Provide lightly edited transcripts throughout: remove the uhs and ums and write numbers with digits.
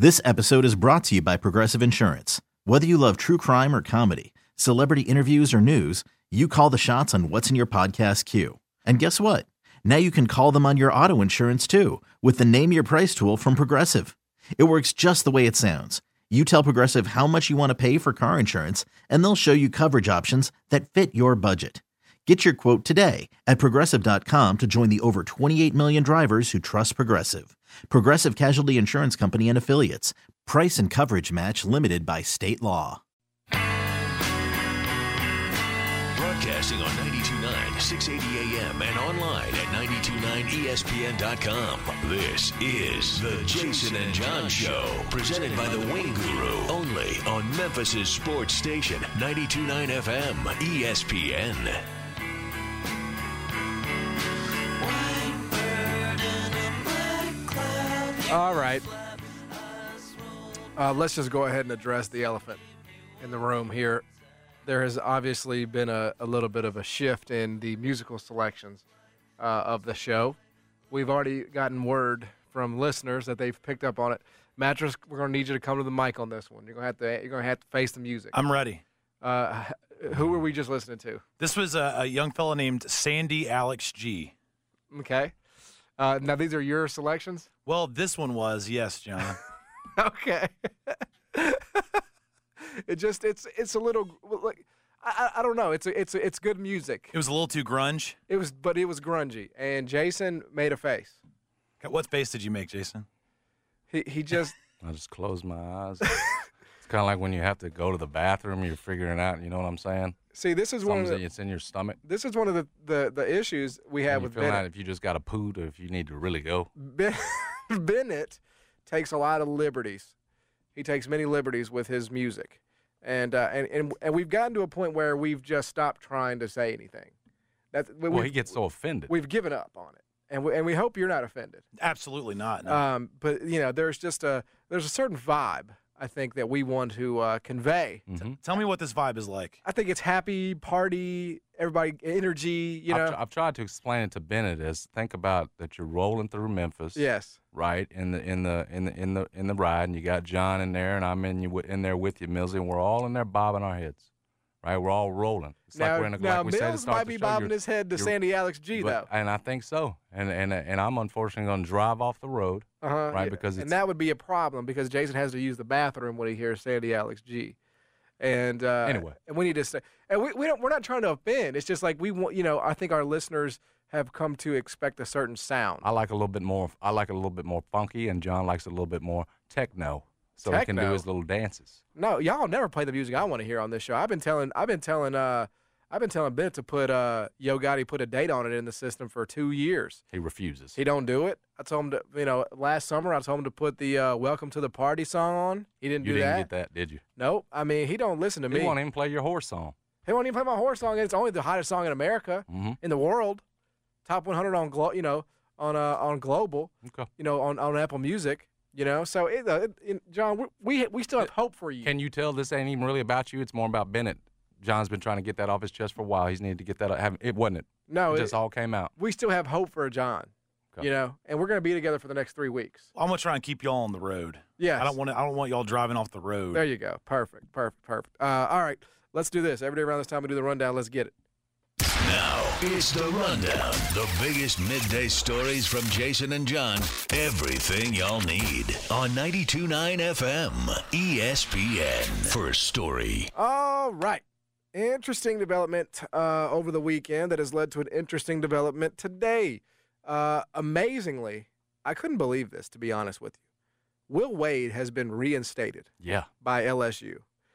This episode is brought to you by Progressive Insurance. Whether you love true crime or comedy, celebrity interviews or news, you call the shots on what's in your podcast queue. And guess what? Now you can call them on your auto insurance too with the Name Your Price tool from Progressive. It works just the way it sounds. You tell Progressive how much you want to pay for car insurance, and they'll show you coverage options that fit your budget. Get your quote today at Progressive.com to join the over 28 million drivers who trust Progressive. Progressive Casualty Insurance Company and Affiliates. Price and coverage match limited by state law. Broadcasting on 92.9, 680 AM and online at 929ESPN.com. This is the Jason and John Show, presented by the Wing Guru, only on Memphis' sports station, 92.9 FM, ESPN. All right. Let's just go ahead and address the elephant in the room here. There has obviously been a little bit of a shift in the musical selections of the show. We've already gotten word from listeners that they've picked up on it. Mattress, we're going to need you to come to the mic on this one. You're going to have to face the music. I'm ready. Who were we just listening to? This was a young fella named Sandy Alex G. Okay. Now these are your selections? Well, this one was, yes, John. Okay. It's a little like I don't know. It's good music. It was a little too grunge. But it was grungy, and Jason made a face. What face did you make, Jason? He just. I just closed my eyes. It's kind of like when you have to go to the bathroom, you're figuring out. You know what I'm saying? See, this is it's in your stomach. This is one of the issues we have with Bennett. Out if you just got a poot or if you need to really go. Bennett takes a lot of liberties. He takes many liberties with his music, and we've gotten to a point where we've just stopped trying to say anything. He gets so offended. We've given up on it, and we hope you're not offended. Absolutely not. No. But there's a certain vibe I think that we want to convey. Mm-hmm. Tell me what this vibe is like. I think it's happy, party, everybody, energy. I've tried to explain it to Bennett as think about that you're rolling through Memphis. Yes. Right in the ride, and you got John in there, and I'm in there with you, Millsy, and we're all in there bobbing our heads. Right, we're all rolling. It's now, like we're in a, now like we Mills might be bobbing his head to Sandy Alex G, though. And I think so. And I'm unfortunately going to drive off the road. Right, yeah. because that would be a problem because Jason has to use the bathroom when he hears Sandy Alex G. And anyway, and we need to say, and we're not trying to offend. It's just like we want, I think our listeners have come to expect a certain sound. I like it a little bit more funky, and John likes it a little bit more techno. So he can do his little dances. No, y'all never play the music I want to hear on this show. I've been telling Bennett to put Yo Gotti put a date on it in the system for 2 years. He refuses. He don't do it. I told him to, last summer I told him to put the "Welcome to the Party" song on. He didn't do that. You didn't get that, did you? Nope. I mean, he don't listen to me. He won't even play your horse song. He won't even play my horse song. And it's only the hottest song in America, in the world, top 100 on on global, okay. On Apple Music. So John, we still have hope for you. Can you tell this ain't even really about you? It's more about Bennett. John's been trying to get that off his chest for a while. He's needed to get that out. It wasn't it. No, it just all came out. We still have hope for John. Okay. And we're going to be together for the next 3 weeks. I'm gonna try and keep y'all on the road. Yes. I don't want y'all driving off the road. There you go. Perfect. All right, let's do this. Every day around this time we do the rundown. Let's get it. Now, it's the Rundown. The biggest midday stories from Jason and John. Everything y'all need on 92.9 FM, ESPN. First story. All right. Interesting development over the weekend that has led to an interesting development today. Amazingly, I couldn't believe this, to be honest with you. Will Wade has been reinstated by LSU,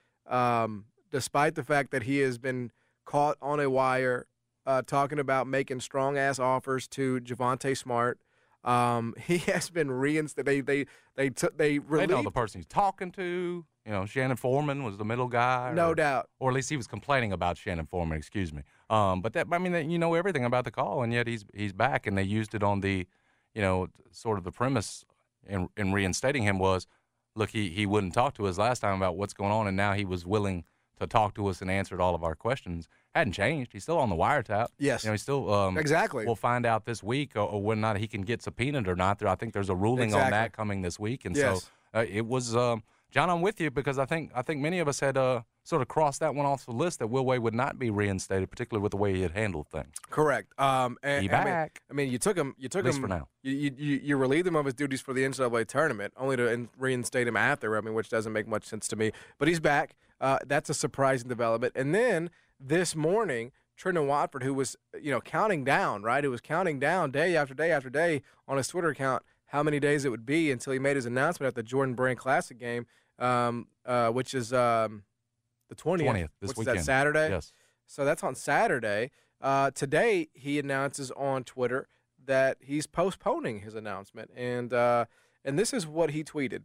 despite the fact that he has been caught on a wire talking about making strong-ass offers to Javonte Smart. He has been reinstated. They know the person he's talking to. Shannon Foreman was the middle guy. No doubt. Or at least he was complaining about Shannon Foreman, excuse me. But everything about the call, and yet he's back, and they used it on the, sort of the premise in reinstating him was, look, he wouldn't talk to us last time about what's going on, and now he was willing to talk to us and answered all of our questions. Hadn't changed. He's still on the wiretap. Yes. He's still exactly. We'll find out this week or whether or not he can get subpoenaed or not. I think there's a ruling on that coming this week, and so It was John, I'm with you because I think many of us had sort of crossed that one off the list that Will Wade would not be reinstated, particularly with the way he had handled things. Correct. He back. I mean, you took him. At least for now. You relieved him of his duties for the NCAA tournament, only to reinstate him after. I mean, which doesn't make much sense to me. But he's back. That's a surprising development. And then this morning, Trendon Watford, who was counting down, right? Who was counting down day after day after day on his Twitter account how many days it would be until he made his announcement at the Jordan Brand Classic game, which is the 20th. This which weekend. Is that Saturday? Yes. So that's on Saturday. Today, he announces on Twitter that he's postponing his announcement. And this is what he tweeted.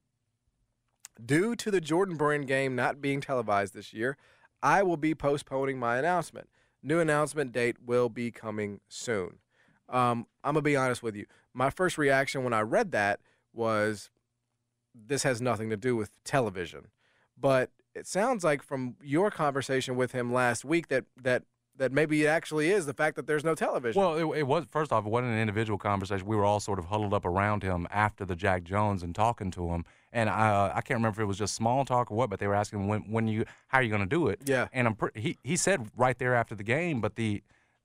Due to the Jordan Brand game not being televised this year, I will be postponing my announcement. New announcement date will be coming soon. I'm going to be honest with you. My first reaction when I read that was this has nothing to do with television. But it sounds like from your conversation with him last week that maybe it actually is the fact that there's no television. Well, it was, first off, it wasn't an individual conversation. We were all sort of huddled up around him after the Jack Jones and talking to him. And I can't remember if it was just small talk or what, but they were asking how are you going to do it? Yeah. And he said right there after the game, but the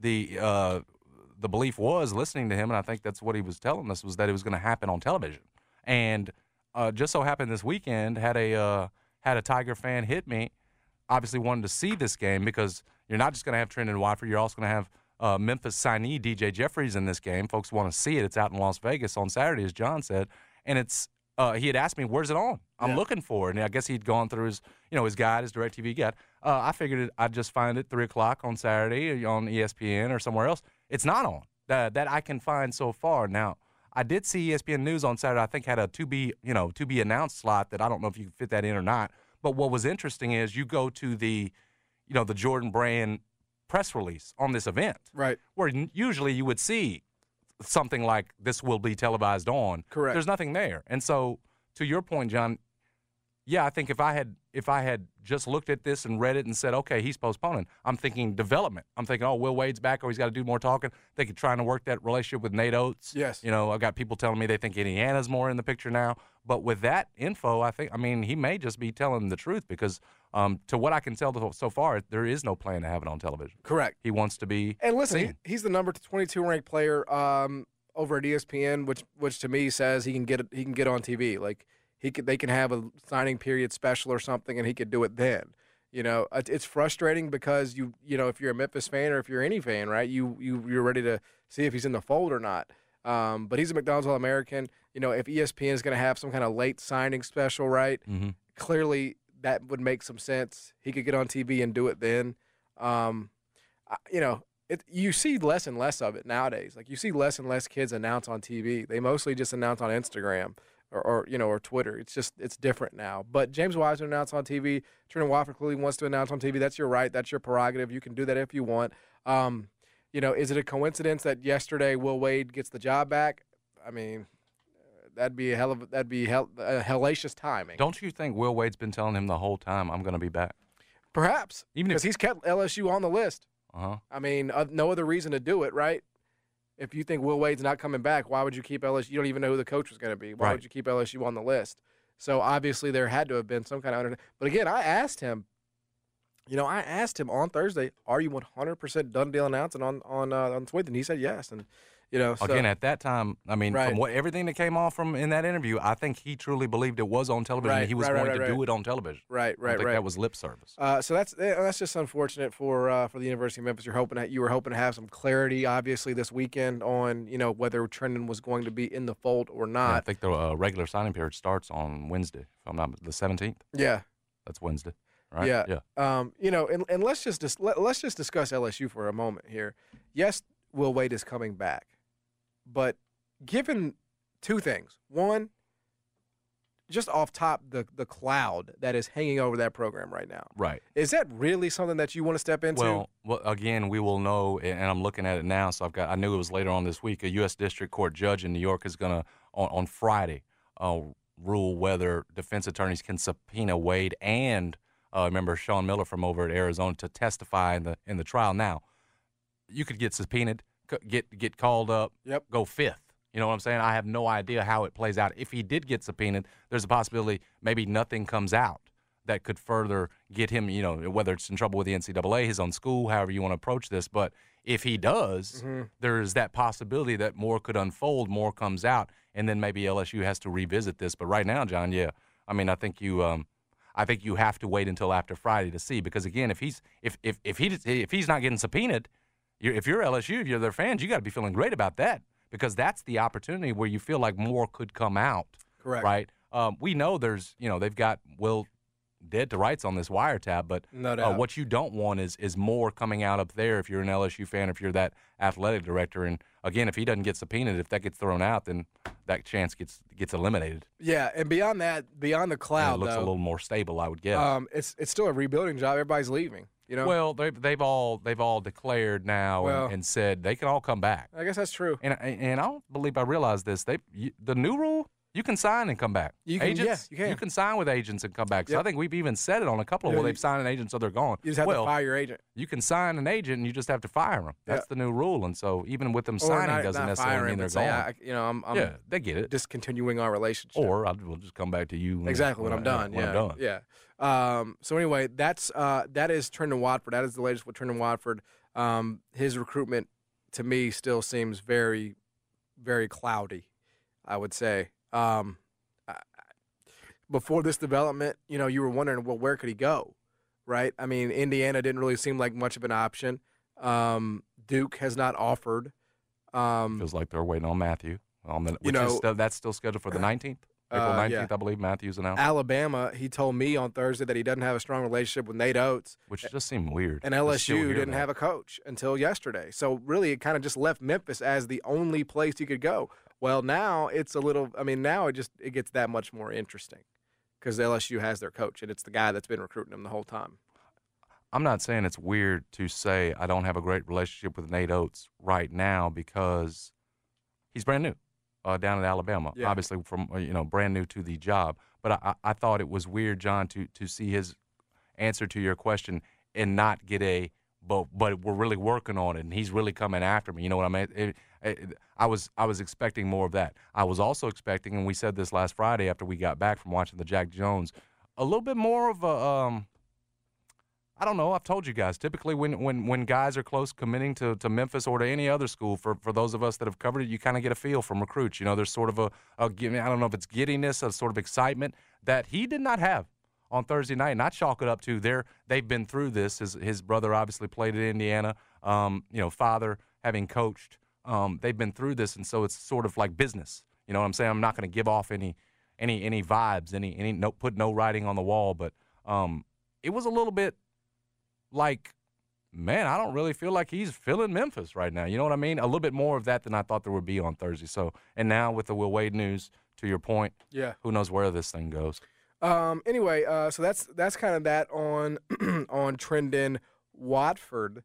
belief was, listening to him, and I think that's what he was telling us, was that it was going to happen on television. And just so happened this weekend, had a Tiger fan hit me, obviously wanted to see this game because you're not just going to have Trendon Watford, you're also going to have Memphis signee DJ Jeffries in this game. Folks want to see it. It's out in Las Vegas on Saturday, as John said. And it's he had asked me, where's it on? I'm looking for it. And I guess he'd gone through his guide, his DirecTV guide. I figured I'd just find it 3 o'clock on Saturday on ESPN or somewhere else. It's not on that I can find so far. Now, I did see ESPN News on Saturday. I think had a to be announced slot that I don't know if you can fit that in or not. But what was interesting is you go to the Jordan Brand press release on this event, right, where usually you would see something like this will be televised on. Correct. There's nothing there. And so to your point, John, yeah, I think if I had just looked at this and read it and said, okay, he's postponing, I'm thinking development. I'm thinking, oh, Will Wade's back, or he's got to do more talking. They could trying to work that relationship with Nate Oates. Yes. I've got people telling me they think Indiana's more in the picture now. But with that info, he may just be telling the truth because to what I can tell so far, there is no plan to have it on television. Correct. He wants to be And listen, seen. he's the number 22 ranked player over at ESPN, which to me says he can get on TV. Like they can have a signing period special or something, and he could do it then. It's frustrating because if you're a Memphis fan or if you're any fan, right, you're ready to see if he's in the fold or not. But he's a McDonald's All-American. If ESPN is going to have some kind of late signing special, right, clearly that would make some sense. He could get on TV and do it then. You see less and less of it nowadays. Like you see less and less kids announce on TV. They mostly just announce on Instagram or Twitter. It's different now. But James Wiseman announced on TV. Trendon Watford clearly wants to announce on TV. That's your right. That's your prerogative. You can do that if you want. Is it a coincidence that yesterday Will Wade gets the job back? I mean, that'd be hellacious timing. Don't you think Will Wade's been telling him the whole time, I'm going to be back? Perhaps, even because he's kept LSU on the list. Uh-huh. I mean, no other reason to do it, right? If you think Will Wade's not coming back, why would you keep LSU? You don't even know who the coach was going to be. Why would you keep LSU on the list? So obviously there had to have been some kind of – but again, I asked him on Thursday, are you 100% done deal announcing on Twitter? And he said yes. And again, at that time, I mean, right. From everything that came off from in that interview, I think he truly believed it was on television. And he was going to do it on television. Right. I think that was lip service. So that's just unfortunate for the University of Memphis. You were hoping to have some clarity, obviously, this weekend on whether Trendon was going to be in the fold or not. Yeah, I think the regular signing period starts on Wednesday, if I'm not the 17th. Yeah, that's Wednesday. Right? Yeah. And let's just discuss LSU for a moment here. Yes, Will Wade is coming back. But given two things. One, just off top, the cloud that is hanging over that program right now. Right. Is that really something that you want to step into? Well, again, we will know, and I'm looking at it now, so I knew it was later on this week. A U.S. District Court judge in New York is going to, on Friday, rule whether defense attorneys can subpoena Wade and remember Sean Miller from over at Arizona to testify in the trial. Now, you could get subpoenaed, get called up, yep. go fifth. You know what I'm saying? I have no idea how it plays out. If he did get subpoenaed, there's a possibility maybe nothing comes out that could further get him, whether it's in trouble with the NCAA, his own school, however you want to approach this. But if he does, there's that possibility that more could unfold, more comes out, and then maybe LSU has to revisit this. But right now, John, yeah, I mean, I think you have to wait until after Friday to see, because again, if he's not getting subpoenaed, if you're LSU, if you're their fans, you got to be feeling great about that, because that's the opportunity where you feel like more could come out. Correct. Right. We know there's they've got dead to rights on this wiretap, but no doubt. What you don't want is more coming out up there if you're an LSU fan, if you're that athletic director. And again, if he doesn't get subpoenaed, if that gets thrown out, then that chance gets eliminated. Yeah, and beyond that, beyond the cloud, and it looks a little more stable, I would guess. It's still a rebuilding job. Everybody's leaving. Well, they've all declared now and said they can all come back. I guess that's true. And I don't believe I realized this. The new rule, you can sign and come back. Agents, you can. You can sign with agents and come back. So Yep. I think we've even said it on a couple of where they've signed an agent so they're gone. You just have to fire your agent. You can sign an agent and you just have to fire them. That's the new rule. And so even with them signing doesn't necessarily mean they're gone. I'm they get it. discontinuing our relationship. Or we'll just come back to you. Exactly when I'm done. When I'm done. Yeah. So anyway, that is Trendon Watford. That is the latest with Trendon Watford. His recruitment to me still seems very, very cloudy, I would say. Before this development, you were wondering, well, where could he go, right? I mean, Indiana didn't really seem like much of an option. Duke has not offered. Feels like they're waiting on Matthew. That's still scheduled for the 19th. April 19th, I believe Matthews announced. Alabama, he told me on Thursday that he doesn't have a strong relationship with Nate Oates. Which just seemed weird. And LSU didn't have a coach until yesterday. So really it kind of just left Memphis as the only place he could go. Well, now it's now it gets that much more interesting because LSU has their coach, and it's the guy that's been recruiting him the whole time. I'm not saying it's weird to say I don't have a great relationship with Nate Oates right now because he's brand new. Down at Alabama, obviously from brand new to the job. But I thought it was weird, John, to see his answer to your question and not get but we're really working on it and he's really coming after me. You know what I mean? I was expecting more of that. I was also expecting, and we said this last Friday after we got back from watching the Jack Jones, a little bit more of a I don't know. I've told you guys, typically when guys are close committing to Memphis or to any other school, for those of us that have covered it, you kind of get a feel from recruits. There's sort of I don't know if it's giddiness, a sort of excitement that he did not have on Thursday night. And I chalk it up to they've been through this. His brother obviously played at Indiana, father having coached. They've been through this, and so it's sort of like business. You know what I'm saying? I'm not going to give off any vibes, put no writing on the wall, but it was a little bit like, man, I don't really feel like he's feeling Memphis right now. You know what I mean? A little bit more of that than I thought there would be on Thursday. So, and now with the Will Wade news, to your point, who knows where this thing goes? Anyway, so that's kind of that on on Trendon Watford.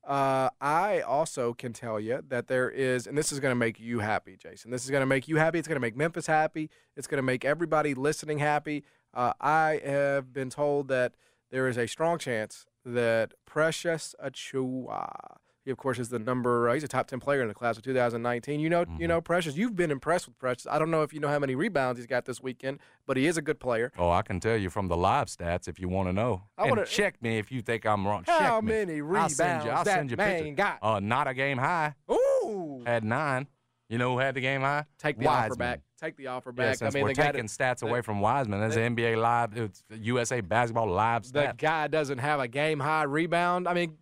I also can tell you that there is, and this is going to make you happy, Jason. This is going to make you happy. It's going to make Memphis happy. It's going to make everybody listening happy. I have been told that there is a strong chance that Precious Achiuwa, he of course is he's a top 10 player in the class of 2019. You know Precious. You've been impressed with Precious. I don't know if you know how many rebounds he's got this weekend, but he is a good player. Oh, I can tell you from the live stats if you want to know. Check me if you think I'm wrong. How many rebounds I'll send you man got? Not a game high. Ooh. Had 9. You know who had the game high? Take the offer back. Take the offer back. Yeah, since we're taking stats away from Wiseman. That's NBA Live. It's USA Basketball Live stats. The guy doesn't have a game-high rebound. I mean,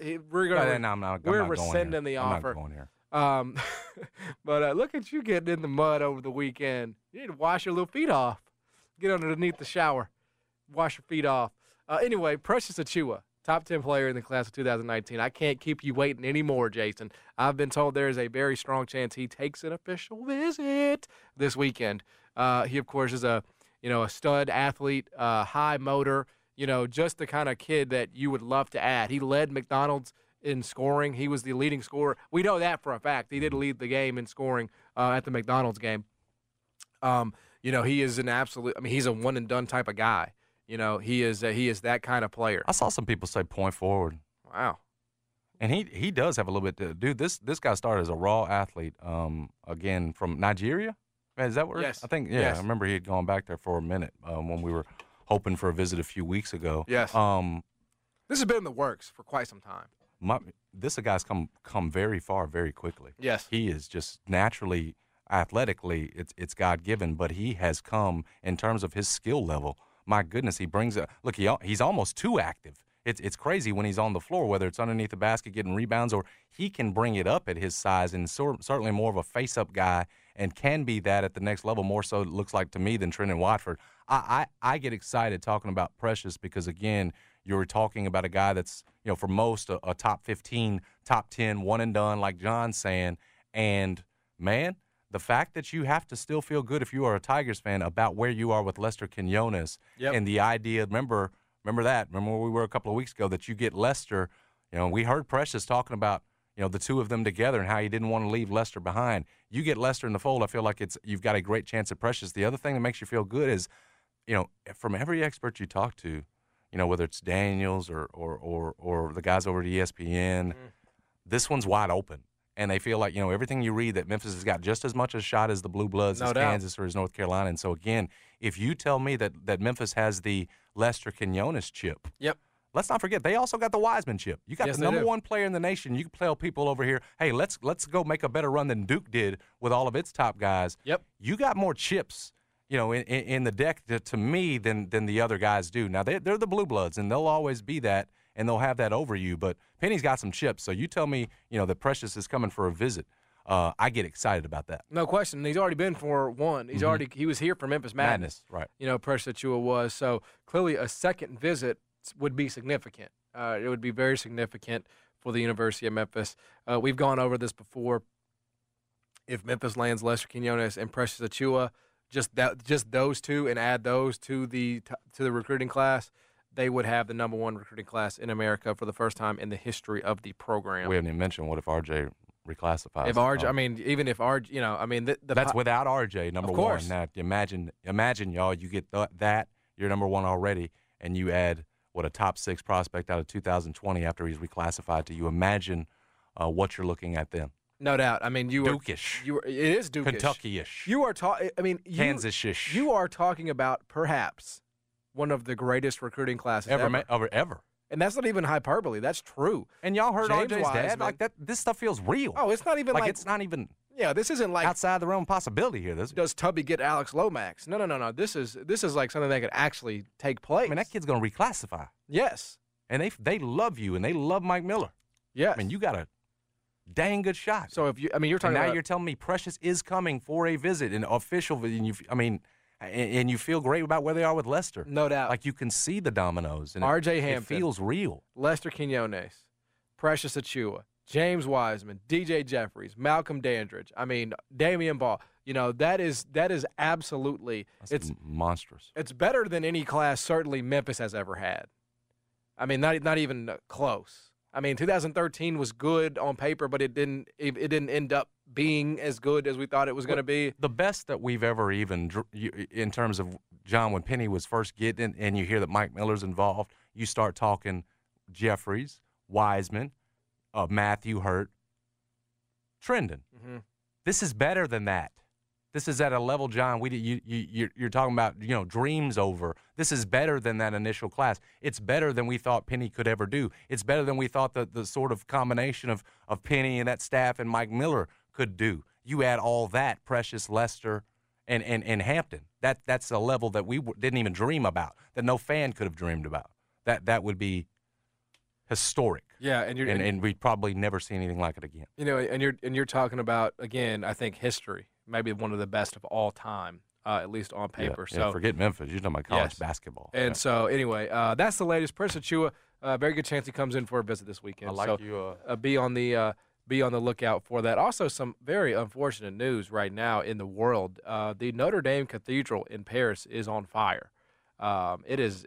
we're rescinding the offer. I'm not going here. But look at you getting in the mud over the weekend. You need to wash your little feet off. Get underneath the shower. Wash your feet off. Anyway, Precious Achiuwa, top 10 player in the class of 2019. I can't keep you waiting anymore, Jason. I've been told there is a very strong chance he takes an official visit this weekend. He, of course, is a stud athlete, high motor, just the kind of kid that you would love to add. He led McDonald's in scoring. He was the leading scorer. We know that for a fact. He did lead the game in scoring at the McDonald's game. He is an absolute – he's a one-and-done type of guy. He is that kind of player. I saw some people say point forward. Wow. And he does have a little bit to do. This guy started as a raw athlete, again, from Nigeria. Is that where? Yes. I think, yeah. Yes. I remember he had gone back there for a minute when we were hoping for a visit a few weeks ago. Yes. This has been in the works for quite some time. This guy's come very far very quickly. Yes. He is just naturally, athletically, it's God-given, but he has come in terms of his skill level. My goodness, he brings look, he's almost too active. It's crazy when he's on the floor, whether it's underneath the basket getting rebounds or he can bring it up at his size, and certainly more of a face-up guy and can be that at the next level, more so it looks like to me than Trendon Watford. I get excited talking about Precious because, again, you're talking about a guy that's, for most a top 15, top 10, one and done, like John's saying. And, man, the fact that you have to still feel good if you are a Tigers fan about where you are with Lester Quinones and the idea, remember where we were a couple of weeks ago, that you get Lester. We heard Precious talking about, the two of them together and how he didn't want to leave Lester behind. You get Lester in the fold, I feel like you've got a great chance at Precious. The other thing that makes you feel good is, from every expert you talk to, whether it's Daniels or the guys over at ESPN, this one's wide open. And they feel like, everything you read that Memphis has got just as much a shot as the Blue Bloods, as Kansas or as North Carolina. And so, again, if you tell me that Memphis has the Lester Quinones chip, let's not forget, they also got the Wiseman chip. You got the number one player in the nation. You can tell people over here, hey, let's go make a better run than Duke did with all of its top guys. You got more chips, in the deck to me than the other guys do. Now, they're the Blue Bloods, and they'll always be that, and they'll have that over you. But Penny's got some chips. So you tell me, that Precious is coming for a visit. I get excited about that. No question. He's already been for one. He was here for Memphis Madness. Right. Precious Achiuwa was. So clearly a second visit would be significant. It would be very significant for the University of Memphis. We've gone over this before. If Memphis lands Lester Quinones and Precious Achiuwa, just those two, and add those to the recruiting class, they would have the number one recruiting class in America for the first time in the history of the program. We haven't even mentioned what if RJ reclassifies. If RJ, even if RJ, that's without RJ, number one. Now, imagine, y'all, you get that, you're number one already, and you add a top 6 prospect out of 2020 after he's reclassified to you. Imagine what you're looking at then. No doubt. Duke-ish. It is Duke-ish. Kentucky-ish. You are talking. Kansas-ish. You are talking about perhaps one of the greatest recruiting classes ever. And that's not even hyperbole. That's true. And y'all heard James RJ's Wiseman, dad like that. This stuff feels real. Oh, it's not even like it's not even. Yeah, this isn't like outside the realm of possibility here. Does Tubby get Alex Lomax? No. This is like something that could actually take place. That kid's going to reclassify. Yes. And they love you, and they love Mike Miller. Yes. You got a dang good shot. So if you're talking now about, you're telling me Precious is coming for a visit, an official visit. And you feel great about where they are with Lester. No doubt. Like you can see the dominoes. And RJ Hampton. It feels real. Lester Quinones, Precious Achiuwa, James Wiseman, DJ Jeffries, Malcolm Dandridge. Damian Ball. That is absolutely it's monstrous. It's better than any class certainly Memphis has ever had. Not even close. 2013 was good on paper, but it didn't end up being as good as we thought it was going to be. The best that we've ever even, in terms of, John, when Penny was first getting, and you hear that Mike Miller's involved, you start talking Jeffries, Wiseman, Matthew Hurt, Trendon. Mm-hmm. This is better than that. This is at a level, John, you're talking about, dreams over. This is better than that initial class. It's better than we thought Penny could ever do. It's better than we thought the sort of combination of Penny and that staff and Mike Miller could do. You add all that, Precious, Lester, and Hampton. That's a level that we didn't even dream about, that no fan could have dreamed about. That would be historic. Yeah, and we'd probably never see anything like it again. And you're talking about, again, I think history. Maybe one of the best of all time, at least on paper. Yeah, so forget Memphis. You're talking about college basketball. And so, anyway, that's the latest. Precious Achiuwa, very good chance he comes in for a visit this weekend. I like you. Be on the lookout for that. Also, some very unfortunate news right now in the world. The Notre Dame Cathedral in Paris is on fire. It is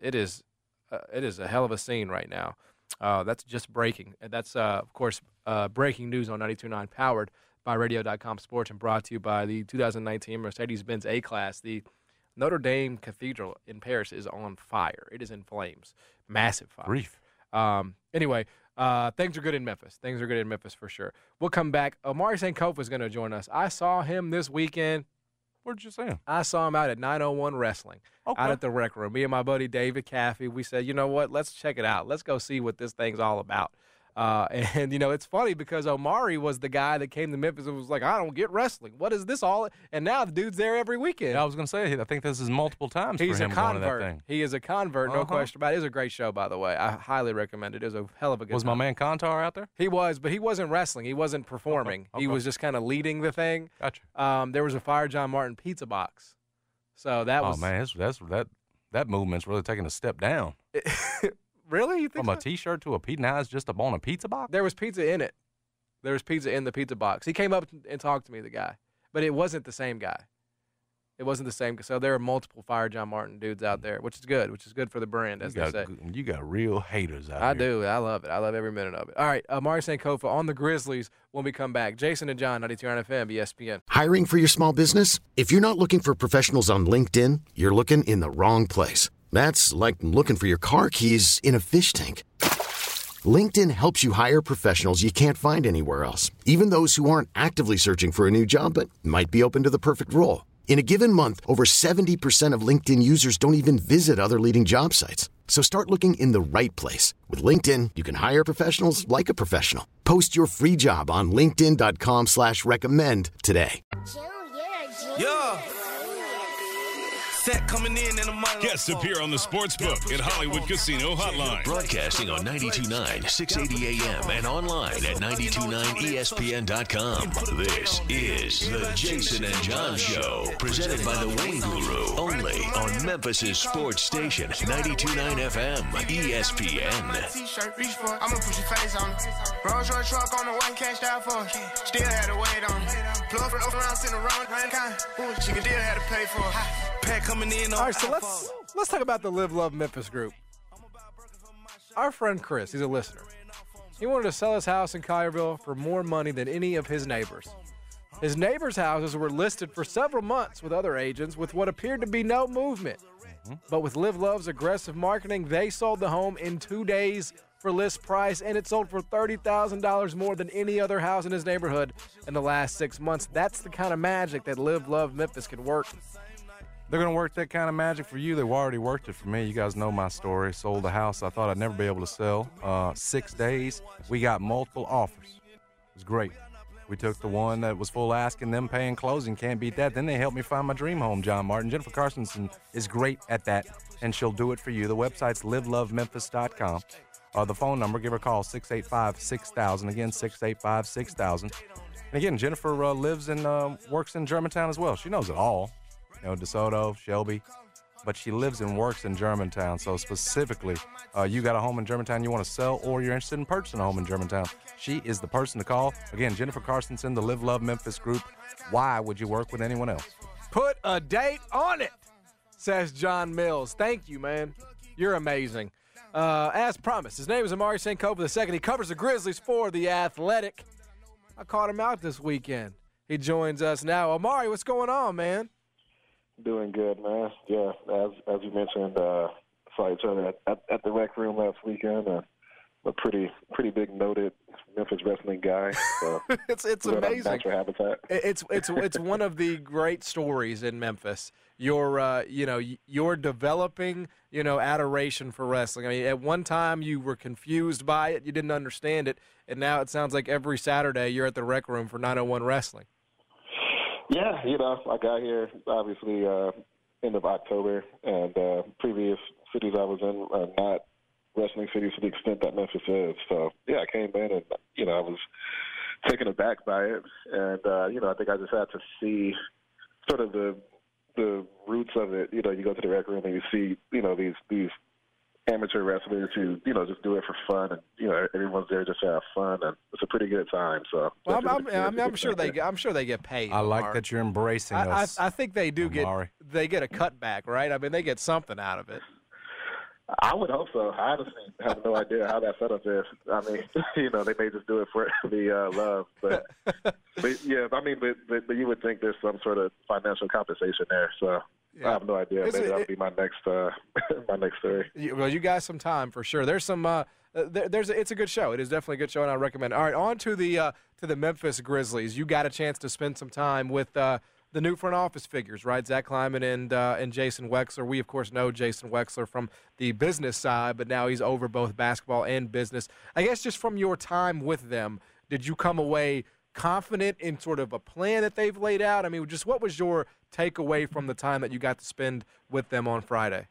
a hell of a scene right now. That's just breaking. And that's, of course, breaking news on 92.9, powered by Radio.com Sports, and brought to you by the 2019 Mercedes-Benz A-Class. The Notre Dame Cathedral in Paris is on fire. It is in flames. Massive fire. Grief. Anyway, Things are good in Memphis. Things are good in Memphis for sure. We'll come back. Omari Sankofa is going to join us. I saw him this weekend. Where'd you see him? I saw him out at 901 Wrestling, out at the Rec Room. Me and my buddy David Caffey, we said, you know what, let's check it out. Let's go see what this thing's all about. And, it's funny because Omari was the guy that came to Memphis and was like, I don't get wrestling. What is this all? And now the dude's there every weekend. Yeah, I was going to say, I think this is multiple times He's for him a going to that convert. thing. He is a convert, no question about it. It was a great show, by the way. I highly recommend it. It was a hell of a good Was time. my man Contar out there? He was, but he wasn't wrestling. He wasn't performing. Okay. He was just kind of leading the thing. Gotcha. There was a Fire John Martin pizza box. So that was. Oh, man, that movement's really taking a step down. Really? You think From so? a T-shirt to a pizza, now it's just up on a pizza box? There was pizza in it. There was pizza in the pizza box. He came up and talked to me, the guy. But it wasn't the same guy. It wasn't the same. So there are multiple Fire John Martin dudes out there, which is good for the brand, as they say. You got real haters out here. I do. I love it. I love every minute of it. All right, Omari Sankofa on the Grizzlies when we come back. Jason and John, 92.9 FM, ESPN. Hiring for your small business? If you're not looking for professionals on LinkedIn, you're looking in the wrong place. That's like looking for your car keys in a fish tank. LinkedIn helps you hire professionals you can't find anywhere else, even those who aren't actively searching for a new job but might be open to the perfect role. In a given month, over 70% of LinkedIn users don't even visit other leading job sites. So start looking in the right place. With LinkedIn, you can hire professionals like a professional. Post your free job on linkedin.com/recommend today. Yeah. Set coming in a month. Guests appear on the Sportsbook at Hollywood Casino Hotline. Broadcasting on 92.9, 680 AM and online at 929ESPN.com. This is the Jason and John Show, presented by the Wing Guru, only on Memphis' sports station, 92.9 FM, ESPN. T-shirt, reach for it. I'm gonna put your face on it. Rolls Royce truck on the one cashed out for it. Still had to wait on it. Plug for around sitting around kind. She could still had to pay for it. Pack coming in on. All right, so let's talk about the Live Love Memphis group. Our friend Chris, he's a listener. He wanted to sell his house in Collierville for more money than any of his neighbors. His neighbors' houses were listed for several months with other agents with what appeared to be no movement. But with Live Love's aggressive marketing, they sold the home in 2 days for list price, and it sold for $30,000 more than any other house in his neighborhood in the last 6 months. That's the kind of magic that Live Love Memphis can work. They're going to work that kind of magic for you. They've already worked it for me. You guys know my story. Sold a house I thought I'd never be able to sell. 6 days. We got multiple offers. It was great. We took the one that was full asking, them paying closing. Can't beat that. Then they helped me find my dream home, John Martin. Jennifer Carstensen is great at that, and she'll do it for you. The website's livelovememphis.com. The phone number, give her a call, 685-6000. Again, 685-6000. And again, Jennifer lives and works in Germantown as well. She knows it all. DeSoto, Shelby, but she lives and works in Germantown. So specifically, you got a home in Germantown you want to sell, or you're interested in purchasing a home in Germantown, she is the person to call. Again, Jennifer Carstensen, the Live Love Memphis group. Why would you work with anyone else? Put a date on it, says John Mills. Thank you, man. You're amazing. As promised, his name is Omari Sankofa II. He covers the Grizzlies for The Athletic. I caught him out this weekend. He joins us now. Omari, what's going on, man? Doing good, man. Yeah, as you mentioned, saw each other at the Rec Room last weekend. A pretty big noted Memphis wrestling guy. So it's amazing. Natural habitat. It's one of the great stories in Memphis. You're developing adoration for wrestling. I mean, at one time you were confused by it, you didn't understand it, and now it sounds like every Saturday you're at the Rec Room for 901 Wrestling. Yeah, I got here obviously end of October, and previous cities I was in are not wrestling cities to the extent that Memphis is. So yeah, I came in and I was taken aback by it, and I think I just had to see sort of the roots of it. You go to the Rec Room and you see these amateur wrestlers who just do it for fun, and everyone's there just to have fun, and it's a pretty good time. So well, I'm sure they get paid. I like that you're embracing us. I think they do Omari. get a cutback, right? I mean, they get something out of it. I would hope so. I honestly have no idea how that setup is. I mean, they may just do it for the love, but yeah, I mean, but you would think there's some sort of financial compensation there. So Yeah. I have no idea. Maybe that'll be my next my next story. Well, you got some time for sure. There's some. It's a good show. It is definitely a good show, and I recommend it. All right, on to the Memphis Grizzlies. You got a chance to spend some time with the new front office figures, right? Zach Kleiman and Jason Wexler. We, of course, know Jason Wexler from the business side, but now he's over both basketball and business. I guess just from your time with them, did you come away confident in sort of a plan that they've laid out? I mean, just what was your takeaway from the time that you got to spend with them on Friday?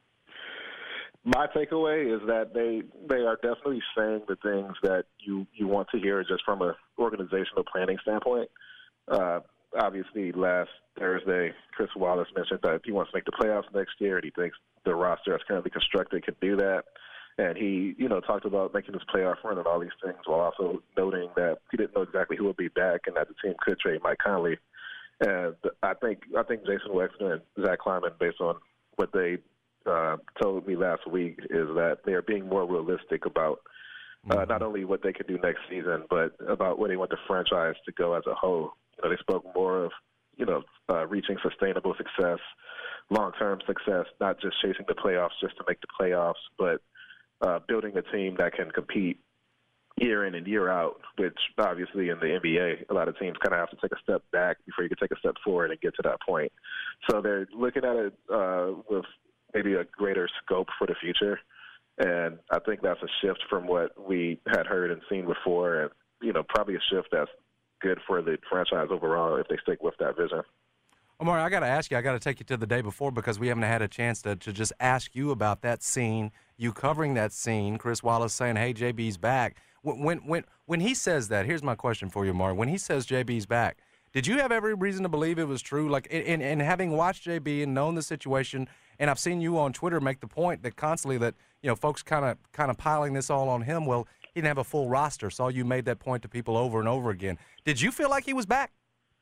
My takeaway is that they are definitely saying the things that you want to hear just from an organizational planning standpoint. Obviously, last Thursday, Chris Wallace mentioned that he wants to make the playoffs next year, and he thinks the roster as currently constructed can do that. And he, talked about making this playoff run and all these things, while also noting that he didn't know exactly who would be back and that the team could trade Mike Conley. And I think Jason Wexler and Zach Kleiman, based on what they told me last week, is that they are being more realistic about not only what they can do next season, but about where they want the franchise to go as a whole. They spoke more of, reaching sustainable success, long-term success, not just chasing the playoffs just to make the playoffs, but building a team that can compete year in and year out, which obviously in the NBA, a lot of teams kind of have to take a step back before you can take a step forward and get to that point. So they're looking at it with maybe a greater scope for the future. And I think that's a shift from what we had heard and seen before, and, probably a shift that's good for the franchise overall if they stick with that vision. Omari, I got to ask you, I got to take you to the day before because we haven't had a chance to just ask you about that scene, you covering that scene, Chris Wallace saying, hey, JB's back. When he says that, here's my question for you, Omari. When he says JB's back, did you have every reason to believe it was true? Like, in having watched JB and known the situation, and I've seen you on Twitter make the point that constantly that, folks kind of piling this all on him. Well, he didn't have a full roster, so you made that point to people over and over again. Did you feel like he was back?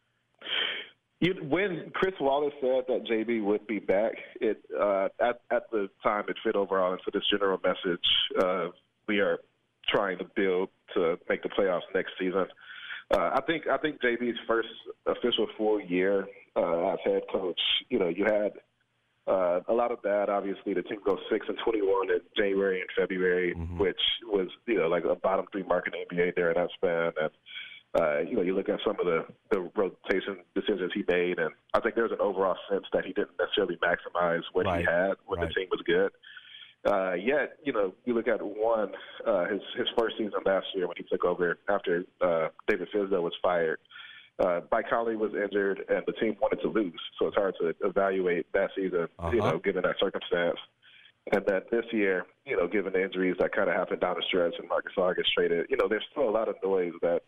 When Chris Wallace said that JB would be back, it at the time it fit overall into this general message. We are trying to build to make the playoffs next season. I think JB's first official full year as head coach, you had a lot of that. Obviously, the team goes 6-21 in January and February, which was like a bottom 3 mark in the NBA there in that span. And you look at some of the rotation decisions he made, and I think there's an overall sense that he didn't necessarily maximize what he had when the team was good. Yet, you look at his first season last year when he took over after David Fizdale was fired. Mike Conley was injured, and the team wanted to lose, so it's hard to evaluate that season, given that circumstance. And then this year, given the injuries that kind of happened down the stretch and Marcus Gasol gets traded, there's still a lot of noise that,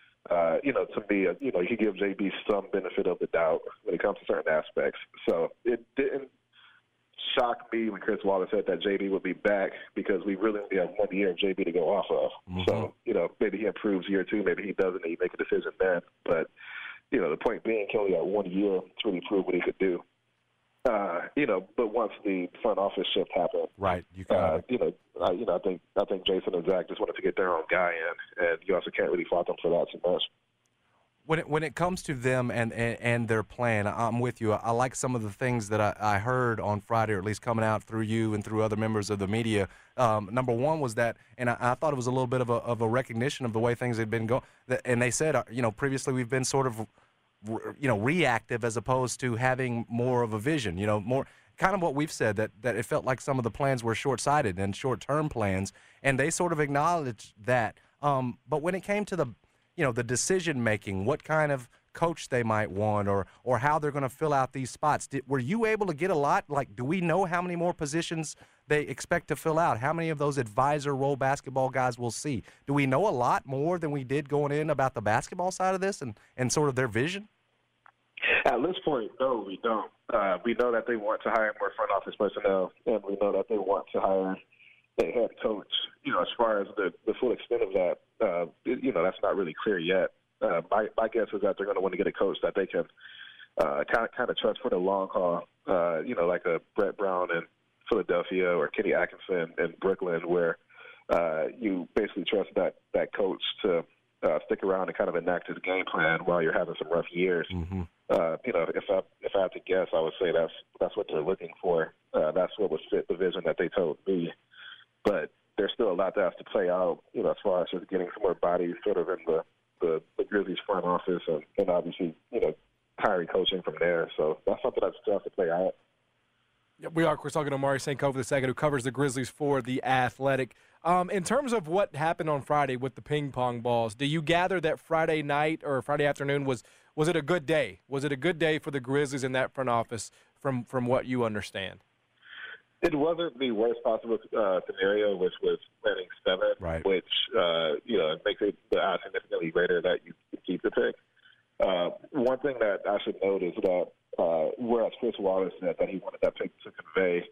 to me, you could give JB some benefit of the doubt when it comes to certain aspects. So it didn't shock me when Chris Wallace said that JB would be back because we really only have 1 year of JB to go off of. So, maybe he improves year 2, maybe he doesn't, and he make a decision then. But, the point being, he only got 1 year to really prove what he could do. But once the front office shift happened, right? I think Jason and Zach just wanted to get their own guy in, and you also can't really fault them for that too much. When it comes to them and their plan, I'm with you. I like some of the things that I heard on Friday, or at least coming out through you and through other members of the media. Number one was that, and I thought it was a little bit of a recognition of the way things had been going. And they said, previously we've been sort of, reactive as opposed to having more of a vision. More kind of what we've said, that it felt like some of the plans were short-sighted and short-term plans, and they sort of acknowledged that. But when it came to the decision-making, what kind of coach they might want or how they're going to fill out these spots, were you able to get a lot? Like, do we know how many more positions they expect to fill out? How many of those advisor role basketball guys we'll see? Do we know a lot more than we did going in about the basketball side of this and sort of their vision? At this point, no, we don't. We know that they want to hire more front office personnel, and we know that they want to hire a head coach. As far as the full extent of that, that's not really clear yet. My guess is that they're going to want to get a coach that they can kind of trust for the long haul, like a Brett Brown in Philadelphia or Kenny Atkinson in Brooklyn, where you basically trust that coach to stick around and kind of enact his game plan while you're having some rough years. If if I had to guess, I would say that's what they're looking for. That's what would fit the vision that they told me. But there's still a lot that has to play out, as far as just getting some more bodies sort of in the Grizzlies front office and obviously, hiring coaching from there. So that's something that still has to play out. Yeah, we are, of course, talking to Omari St. Cove II, who covers the Grizzlies for The Athletic. In terms of what happened on Friday with the ping pong balls, do you gather that Friday night or Friday afternoon was it a good day? Was it a good day for the Grizzlies in that front office from what you understand? It wasn't the worst possible scenario, which was winning 7, right. Which, makes it the odds significantly greater that you keep the pick. One thing that I should note is that whereas Chris Wallace said that he wanted that pick to convey,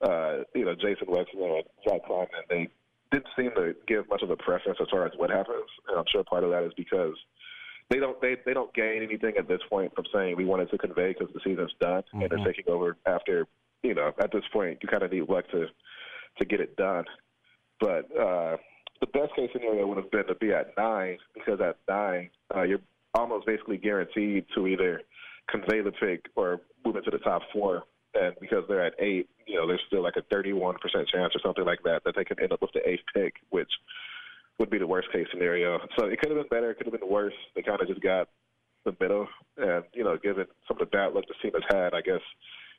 Jason Wexler and Jack Kleiman, they didn't seem to give much of a preference as far as what happens. And I'm sure part of that is because they don't gain anything at this point from saying we wanted to convey because the season's done and they're taking over after, at this point you kind of need luck to get it done. But the best case scenario would have been to be at 9, because at 9 you're almost basically guaranteed to either convey the pick or move into the top 4. And because they're at 8, there's still like a 31% chance or something like that they could end up with the 8th pick, which would be the worst case scenario. So it could have been better, it could have been worse. They kind of just got the middle. And, given some of the bad luck the team has had, I guess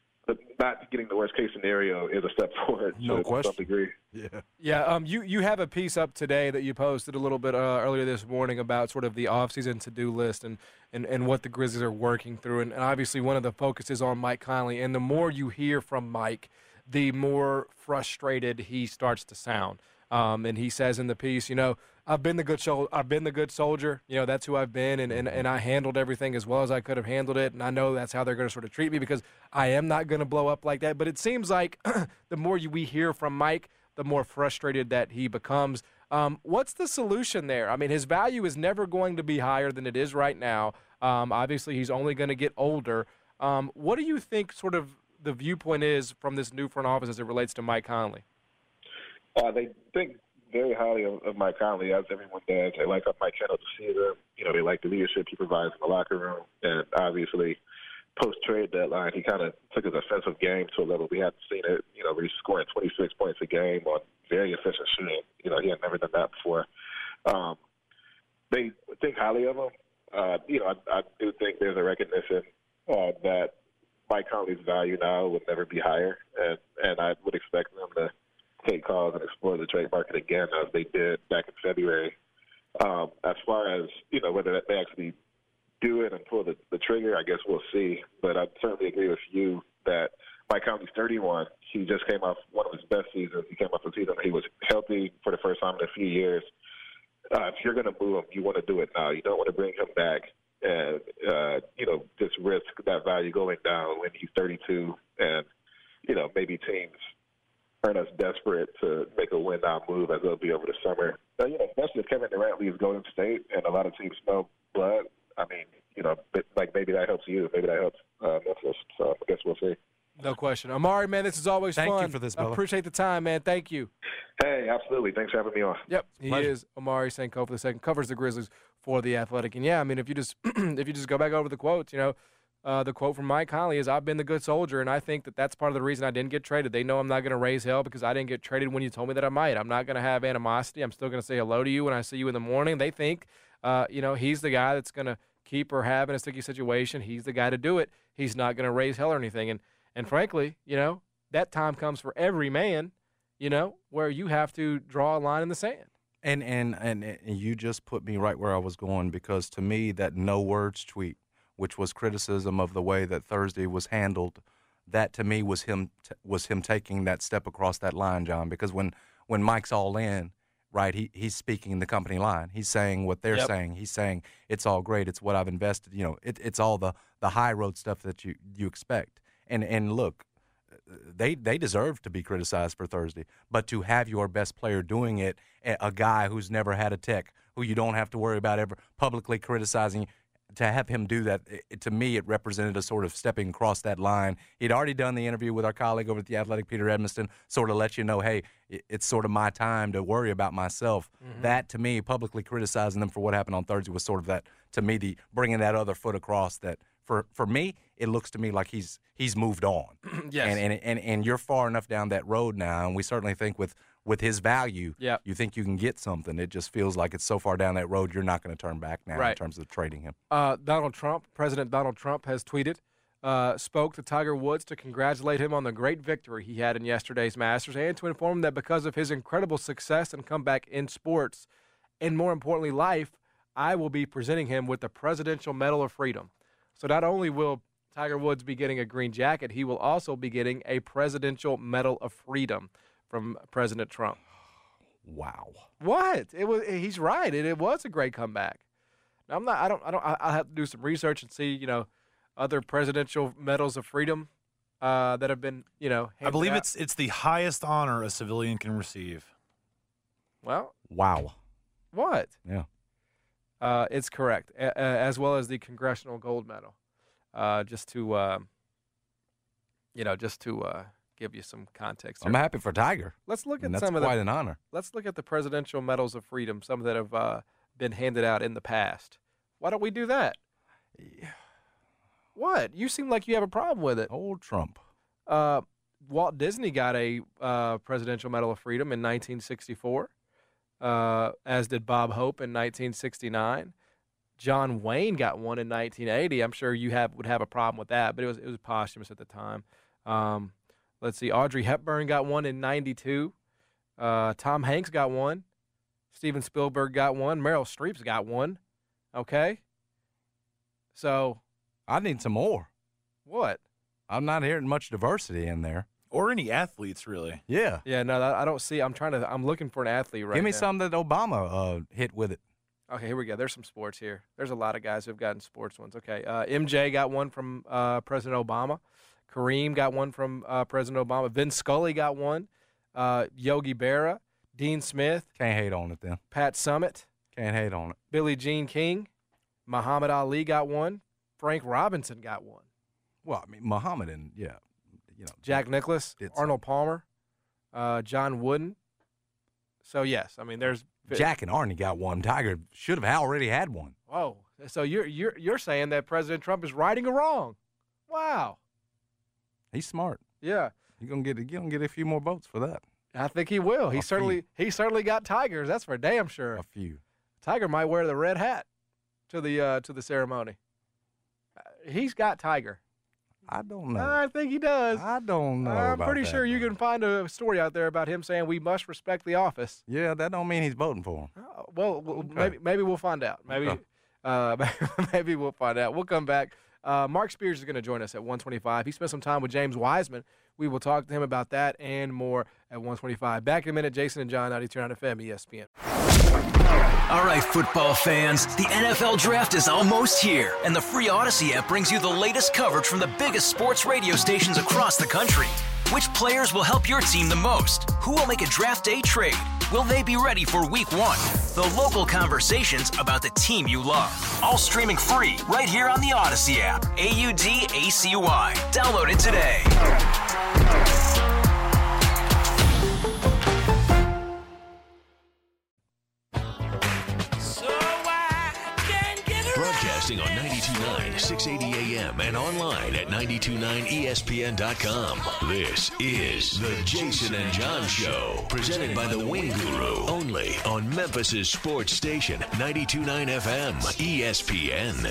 not getting the worst case scenario is a step forward to some degree. Yeah. You have a piece up today that you posted a little bit earlier this morning about sort of the offseason to-do list and what the Grizzlies are working through. And obviously one of the focuses on Mike Conley. And the more you hear from Mike, the more frustrated he starts to sound. And he says in the piece, I've been the good soldier. That's who I've been, and I handled everything as well as I could have handled it. And I know that's how they're going to sort of treat me because I am not going to blow up like that. But it seems like the more we hear from Mike, the more frustrated that he becomes. What's the solution there? I mean, his value is never going to be higher than it is right now. Obviously, he's only going to get older. What do you think sort of the viewpoint is from this new front office as it relates to Mike Conley? They think very highly of Mike Conley, as everyone does. They like Mike Kennel to see them. They like the leadership he provides in the locker room. And obviously, post-trade deadline, he kind of took his offensive game to a level we hadn't seen it, where he's scoring 26 points a game on very efficient shooting. He had never done that before. They think highly of him. I do think there's a recognition that Mike Conley's value now would never be higher. And I would expect them to take calls and explore the trade market again as they did back in February. As far as, whether they actually do it and pull the trigger, I guess we'll see. But I certainly agree with you that Mike Conley's 31. He just came off one of his best seasons. He came off a season he was healthy for the first time in a few years. If you're going to move him, you want to do it now. You don't want to bring him back and, just risk that value going down when he's 32 and, maybe teams aren't as desperate to make a win-now move as they'll be over the summer. Especially if Kevin Durant leaves Golden State and a lot of teams smell blood. I mean, maybe that helps you. Maybe that helps Memphis. So I guess we'll see. No question. Omari, man, this is always fun. Thank you for this, brother. I appreciate the time, man. Thank you. Hey, absolutely. Thanks for having me on. Yep, he is Omari St. Cove II, covers the Grizzlies for The Athletic. And, yeah, I mean, if you just go back over the quotes, the quote from Mike Conley is, I've been the good soldier, and I think that's part of the reason I didn't get traded. They know I'm not going to raise hell because I didn't get traded when you told me that I might. I'm not going to have animosity. I'm still going to say hello to you when I see you in the morning. They think, he's the guy that's going to keep her have in a sticky situation. He's the guy to do it. He's not going to raise hell or anything. And frankly, that time comes for every man, where you have to draw a line in the sand. And you just put me right where I was going, because to me that no words tweet, which was criticism of the way that Thursday was handled, that to me was him taking that step across that line, John. Because when Mike's all in, right, he's speaking the company line. He's saying what they're saying. He's saying it's all great. It's what I've invested. It's all the high road stuff that you expect. And look, they deserve to be criticized for Thursday. But to have your best player doing it, a guy who's never had a tech, who you don't have to worry about ever publicly criticizing, to have him do that, to me, it represented a sort of stepping across that line. He'd already done the interview with our colleague over at The Athletic, Peter Edmiston, sort of let you know, hey, it's sort of my time to worry about myself. Mm-hmm. That, to me, publicly criticizing them for what happened on Thursday was sort of that, to me, the bringing that other foot across that for me, it looks to me like he's moved on. Yes. And you're far enough down that road now, and we certainly think with his value, Yep. you think you can get something. It just feels like it's so far down that road, you're not going to turn back now Right. in terms of trading him. President Donald Trump has tweeted, spoke to Tiger Woods to congratulate him on the great victory he had in yesterday's Masters and to inform him that because of his incredible success and comeback in sports, and more importantly, life, I will be presenting him with the Presidential Medal of Freedom. So not only will Tiger Woods be getting a green jacket, he will also be getting a Presidential Medal of Freedom from President Trump. Wow. What? He's right. It was a great comeback. Now I'll have to do some research and see, other presidential medals of freedom that have been, I believe handed out. it's the highest honor a civilian can receive. Well, Wow. what? Yeah. It's correct, as well as the Congressional Gold Medal. Just to give you some context here. I'm happy for Tiger. Let's look at And that's some of quite an honor. Let's look at the Presidential Medals of Freedom, some that have been handed out in the past. Why don't we do that? What? You seem like you have a problem with it. Old Trump. Walt Disney got a Presidential Medal of Freedom in 1964, as did Bob Hope in 1969. John Wayne got one in 1980. I'm sure you would have a problem with that, but it was posthumous at the time. Let's see. Audrey Hepburn got one in 92. Tom Hanks got one. Steven Spielberg got one. Meryl Streep's got one. Okay. So. I need some more. What? I'm not hearing much diversity in there. Or any athletes, really. Yeah. Yeah, no, I don't see. I'm looking for an athlete right now. Give me some that Obama hit with it. Okay, here we go. There's some sports here. There's a lot of guys who've gotten sports ones. Okay, MJ got one from President Obama. Kareem got one from President Obama. Vin Scully got one. Yogi Berra, Dean Smith. Can't hate on it then. Pat Summitt. Can't hate on it. Billie Jean King. Muhammad Ali got one. Frank Robinson got one. Well, I mean, Muhammad and, Jack Nicklaus. Arnold Palmer. John Wooden. So, yes, I mean, there's Jack and Arnie got one. Tiger should have already had one. Whoa. So you're saying that President Trump is righting a wrong. Wow. He's smart. Yeah. You're gonna get a few more votes for that. I think he will. He certainly got Tigers. That's for damn sure. A few. Tiger might wear the red hat to the ceremony. He's got Tiger. I don't know. I think he does. I don't know. I'm about pretty that, sure you bro. can find a story out there about him saying we must respect the office. Yeah, that don't mean he's voting for him. Well, Okay. maybe we'll find out. Maybe maybe we'll find out. We'll come back. Mark Spears is going to join us at 1:25. He spent some time with James Wiseman. We will talk to him about that and more at 1:25. Back in a minute. Jason and John, 92.9 FM, ESPN. All right, football fans, the NFL Draft is almost here, and the free Odyssey app brings you the latest coverage from the biggest sports radio stations across the country. Which players will help your team the most? Who will make a draft day trade? Will they be ready for week one? The local conversations about the team you love. All streaming free right here on the Odyssey app. AUDACY. Download it today. Broadcasting on 92.9, 680 AM and online at 929ESPN.com. This is the Jason and John Show, presented by the Wing Guru, only on Memphis's sports station, 92.9 FM, ESPN.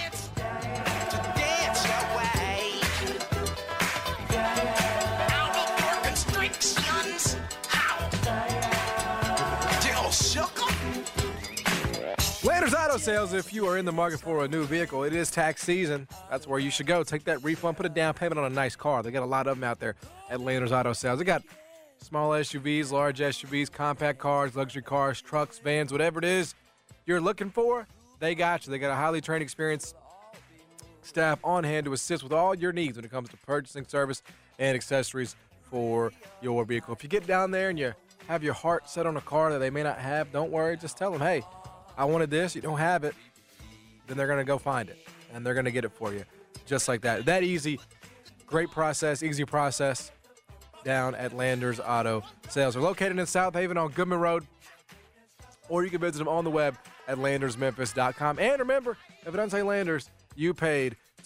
Landers Auto Sales, if you are in the market for a new vehicle, it is tax season. That's where you should go. Take that refund, put a down payment on a nice car. They got a lot of them out there at Landers Auto Sales. They got small SUVs, large SUVs, compact cars, luxury cars, trucks, vans, whatever it is you're looking for, they got you. They got a highly trained, experienced staff on hand to assist with all your needs when it comes to purchasing, service, and accessories for your vehicle. If you get down there and you have your heart set on a car that they may not have, don't worry. Just tell them, hey, I wanted this, you don't have it, then they're going to go find it, and they're going to get it for you just like that. That easy, great process, easy process down at Landers Auto Sales. They're located in South Haven on Goodman Road, or you can visit them on the web at landersmemphis.com. And remember, if it doesn't say Landers, you paid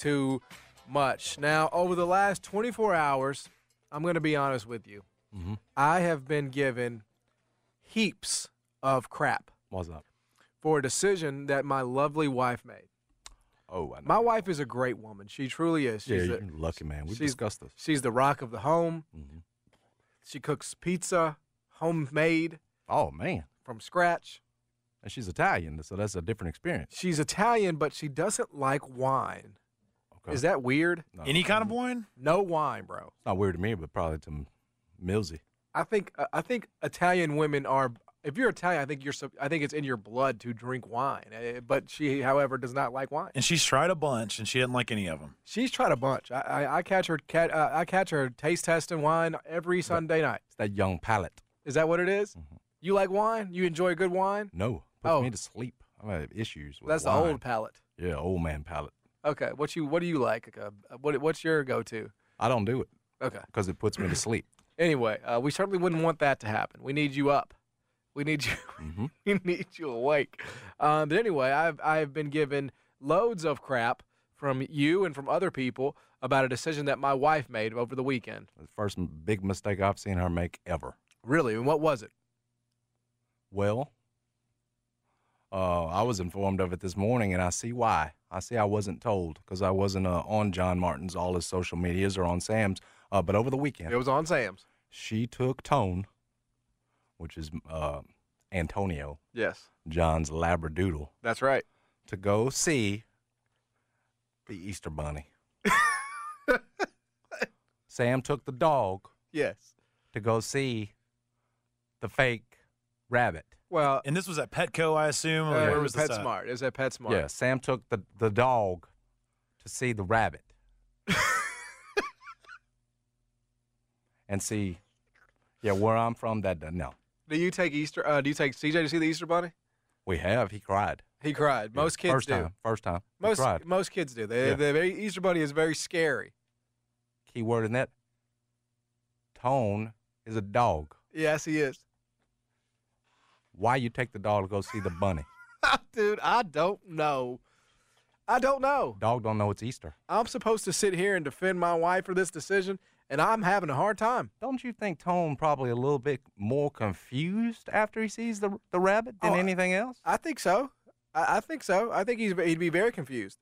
too much. Now, over the last 24 hours, I'm going to be honest with you. Mm-hmm. I have been given heaps of crap. What's up? For a decision that my lovely wife made. Oh, I know. My wife is a great woman. She truly is. Yeah, you're lucky, man. We discussed this. She's the rock of the home. Mm-hmm. She cooks pizza, homemade. Oh, man. From scratch. And she's Italian, so that's a different experience. She's Italian, but she doesn't like wine. Okay. Is that weird? No. Any kind of wine? No wine, bro. It's not weird to me, but probably to Millsy. I think Italian women are. If you're Italian, I think it's in your blood to drink wine. But she, however, does not like wine. And she's tried a bunch, and she didn't like any of them. She's tried a bunch. I catch her taste testing wine every Sunday night. It's that young palate. Is that what it is? Mm-hmm. You like wine? You enjoy good wine? No, puts me to sleep. I have issues with That's wine. the old palate. Yeah, old man palate. Okay, what do you like? What's your go-to? I don't do it. Okay, because it puts me to sleep. Anyway, we certainly wouldn't want that to happen. We need you up. We need you. Mm-hmm. We need you awake. But anyway, I've been given loads of crap from you and from other people about a decision that my wife made over the weekend. The first big mistake I've seen her make ever. Really? And what was it? Well, I was informed of it this morning, and I see why. I see I wasn't told because I wasn't on John Martin's, all his social medias, or on Sam's. But over the weekend. It was on Sam's. She took Tone, which is Antonio. Yes. John's Labradoodle. That's right. To go see the Easter Bunny. Sam took the dog. Yes. To go see the fake rabbit. Well, and this was at Petco, I assume. Or where was this at? PetSmart. It was at PetSmart. Yeah, Sam took the dog to see the rabbit. And see, yeah, where I'm from, no. Do you take CJ to see the Easter Bunny? We have. He cried. He cried. Most kids do. First time. Most kids do. The Easter Bunny is very scary. Key word in that, Tone is a dog. Yes, he is. Why you take the dog to go see the bunny? Dude, I don't know. Dog don't know it's Easter. I'm supposed to sit here and defend my wife for this decision, and I'm having a hard time. Don't you think Tone probably a little bit more confused after he sees the rabbit than anything else? I think so. I think so. I think he'd be very confused.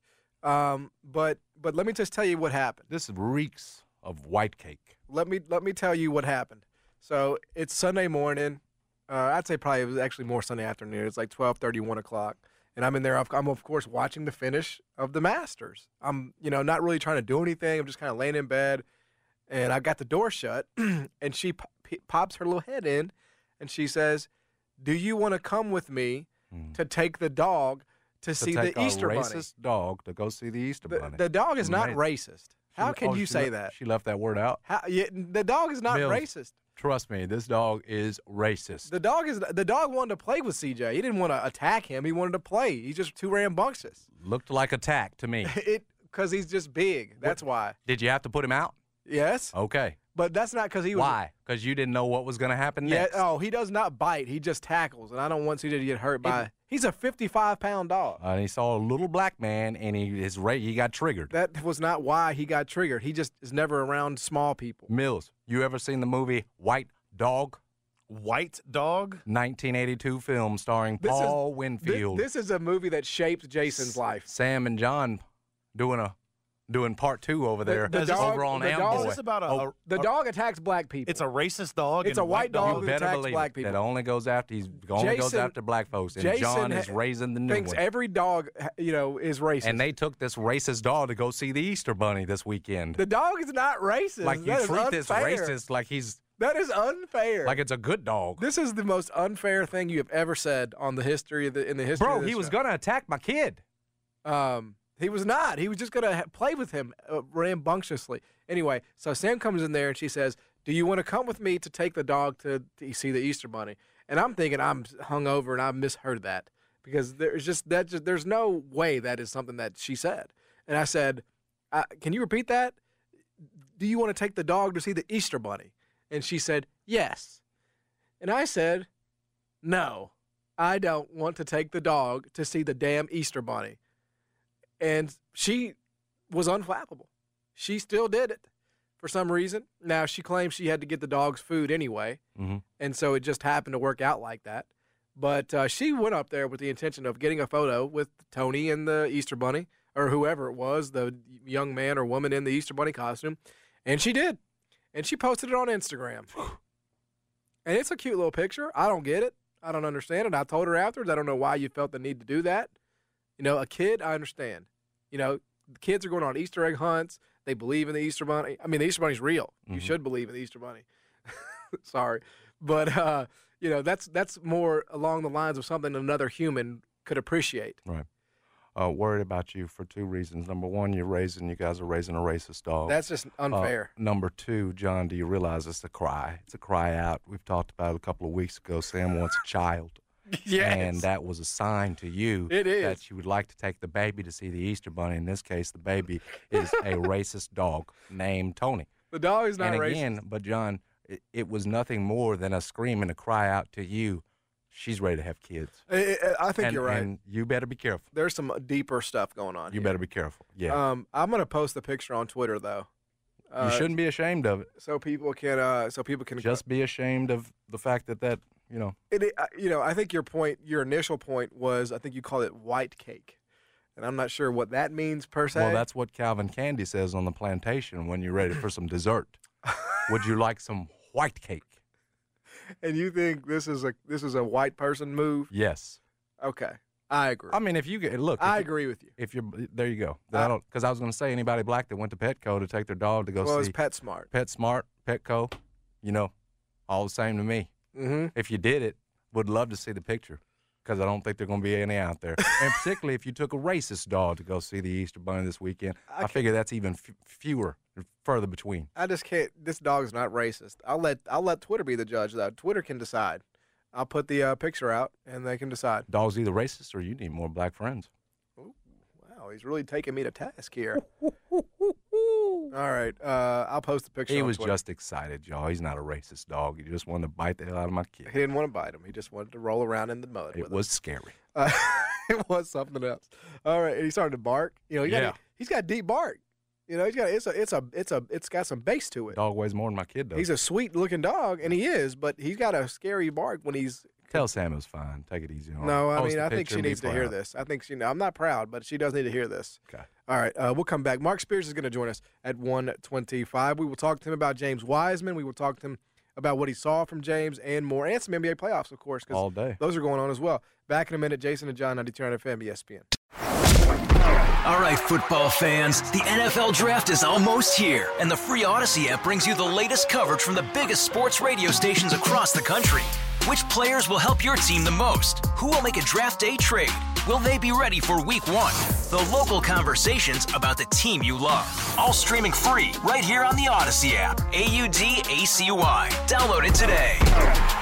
But let me just tell you what happened. This reeks of white cake. Let me tell you what happened. So it's Sunday morning. I'd say probably it was actually more Sunday afternoon. It's like 12:30, 1 o'clock. And I'm in there. I'm, of course, watching the finish of the Masters. I'm, not really trying to do anything. I'm just kind of laying in bed. And I got the door shut. And she pops her little head in. And she says, "Do you want to come with me to take the dog to see the Easter Bunny?" Racist dog to go see the Easter Bunny. The dog is not racist. How can you say that? She left that word out. The dog is not racist. Trust me, this dog is racist. The dog wanted to play with CJ. He didn't want to attack him. He wanted to play. He's just too rambunctious. Looked like attack to me. Because he's just big. That's why. Did you have to put him out? Yes. Okay. But that's not because he was. Why? Because you didn't know what was going to happen next. Yeah. Oh, he does not bite. He just tackles, and I don't want CJ to get hurt by. He's a 55-pound dog. And he saw a little black man, and he got triggered. That was not why he got triggered. He just is never around small people. Mills, you ever seen the movie White Dog? White Dog? 1982 film starring Paul Winfield. This is a movie that shaped Jason's life. Sam and John doing part 2 over there over on Amboy. Is this about the dog attacks black people. It's a racist dog. It's a white dog that attacks black people. That only goes after goes after black folks. And Jason John is raising the new thinks one. Every dog, is racist. And they took this racist dog to go see the Easter Bunny this weekend. The dog is not racist. Like you treat this racist like he's. That is unfair. Like it's a good dog. This is the most unfair thing you have ever said on the history of in the history. Bro, of this he was show. gonna attack my kid. He was not. He was just going to play with him rambunctiously. Anyway, so Sam comes in there and she says, "Do you want to come with me to take the dog to see the Easter Bunny?" And I'm thinking I'm hungover and I misheard that because there's no way that is something that she said. And I said, "Can you repeat that? Do you want to take the dog to see the Easter Bunny?" And she said, "Yes." And I said, "No, I don't want to take the dog to see the damn Easter Bunny." And she was unflappable. She still did it for some reason. Now, she claims she had to get the dogs food anyway, and so it just happened to work out like that. But she went up there with the intention of getting a photo with Tony and the Easter Bunny, or whoever it was, the young man or woman in the Easter Bunny costume, and she did. And she posted it on Instagram. And it's a cute little picture. I don't get it. I don't understand it. I told her afterwards, I don't know why you felt the need to do that. You know, a kid, I understand. You know, kids are going on Easter egg hunts. They believe in the Easter Bunny. I mean, the Easter Bunny's real. You should believe in the Easter Bunny. Sorry. But, you know, that's more along the lines of something another human could appreciate. Right. Worried about you for two reasons. Number one, you guys are raising a racist dog. That's just unfair. Number two, John, do you realize it's a cry? It's a cry out. We've talked about it a couple of weeks ago. Sam wants a child. Yes. And that was a sign to you that you would like to take the baby to see the Easter Bunny. In this case, the baby is a racist dog named Tony. The dog is not racist. Again, but John, it was nothing more than a scream and a cry out to you. She's ready to have kids. I think you're right. And you better be careful. There's some deeper stuff going on. You better be careful. Yeah. I'm going to post the picture on Twitter, though. You shouldn't be ashamed of it. So people can. Just be ashamed of the fact that you know. I think your initial point was, I think you called it white cake, and I'm not sure what that means per se. Well, that's what Calvin Candy says on the plantation when you're ready for some dessert. Would you like some white cake? And you think this is a white person move? Yes. Okay, I agree. I mean, if you look, I agree with you. If you're there, you go. Because I was going to say anybody black that went to Petco to take their dog to go see. Well, it's PetSmart. PetSmart, Petco, you know, all the same to me. Mm-hmm. If you did it, would love to see the picture. Because I don't think there are going to be any out there. And particularly if you took a racist dog to go see the Easter Bunny this weekend, I figure that's even fewer and further between. I just can't. This dog's not racist. I'll let Twitter be the judge, though. Twitter can decide. I'll put the picture out, and they can decide. Dog's either racist or you need more black friends. Ooh, wow, he's really taking me to task here. All right, I'll post the picture. He on was Twitter. just excited, y'all. He's not a racist dog. He just wanted to bite the hell out of my kid. He didn't want to bite him. He just wanted to roll around in the mud. It was scary. It was something else. All right, and he started to bark. You know, he's got deep bark. You know, it's got some bass to it. Dog weighs more than my kid does. He's a sweet looking dog, and he is, but he's got a scary bark when he's. Tell Sam it was fine. Take it easy on her. No, I mean, I think she needs to hear this. I think I'm not proud, but she does need to hear this. Okay. All right, we'll come back. Mark Spears is going to join us at 1:25. We will talk to him about James Wiseman. We will talk to him about what he saw from James and more, and some NBA playoffs, of course, all day. Those are going on as well. Back in a minute, Jason and John, 92.9 FM, ESPN. All right, football fans, the NFL Draft is almost here, and the free Odyssey app brings you the latest coverage from the biggest sports radio stations across the country. Which players will help your team the most? Who will make a draft day trade? Will they be ready for week one? The local conversations about the team you love. All streaming free right here on the Odyssey app. AUDACY. Download it today.